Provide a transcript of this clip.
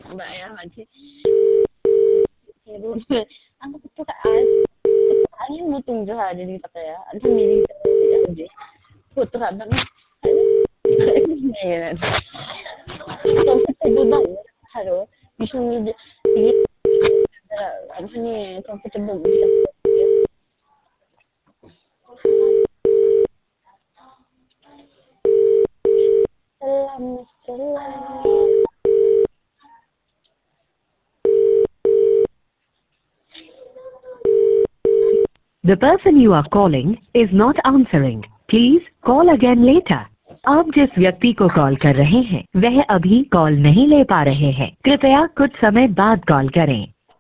Bayaman sih. Ang angin mo itong Johari dito kaya. Ang hamiling sa Johari. Putra ba nga? Ngayon. Comfortable ba? Halo? Gusto niyo, sige, ano niya, comfortable ba? Salamat, salamat. The person you are calling is not answering. Please call again later. आप जिस व्यक्ति को call कर रहे हैं वह अभी call नहीं ले पा रहे हैं। कृपया कुछ समय बाद कॉल करें।